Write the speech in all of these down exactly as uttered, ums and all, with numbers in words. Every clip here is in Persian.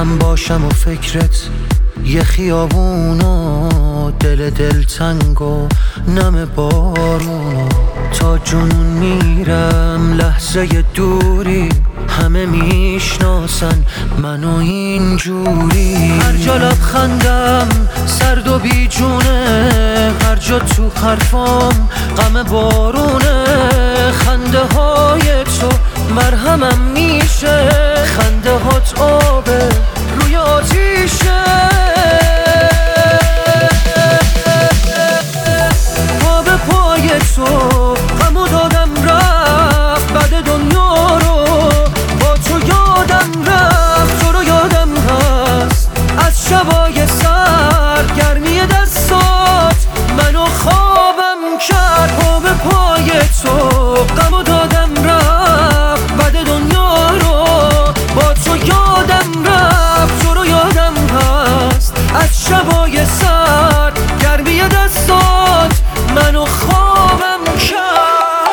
من باشم و فکرت یه خیابون و دل دلتنگ و نم بارون و تا جنون میرم لحظه دوری همه میشناسن منو اینجوری. هر جا لبخندم سرد و بیجونه، هر جا تو حرفام غم بارونه. خنده های تو مرهمم میشه، خنده هات آبه روی آتیشه. پا به پای تو غمو دادم رفت، بعد دنیا رو با تو یادم رفت. تو رو یادم هست از شبای سرد، گرمی دستات منو خوابم کرد. پا به پای تو غمو دادم رفت، بعد دنیا رو با تو یادم رفت. تو رو یادم هست از شبای سرد، گرمی دستات منو خوابم کرد.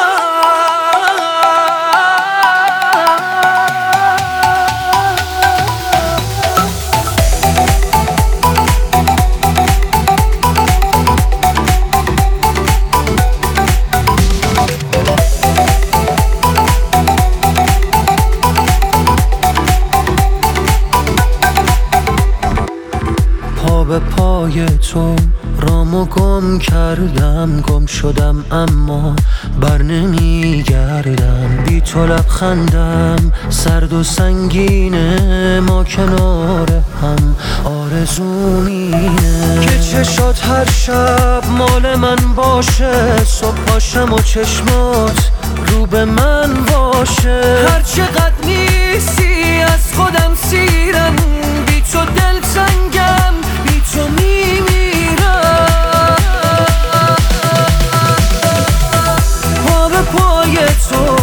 پا به پای تو رامو گم کردم، گم شدم اما بر نمیگردم. بی تو لبخندم سرد و سنگینه، ما کنار هم آرزومینه. که چشات هر شب مال من باشه، صبح پاشم و چشمات رو به من باشه. هر چقدر نیستی از خودم سیرم، بی تو دل تنگم، بی تو میمیرم. پا به پای تو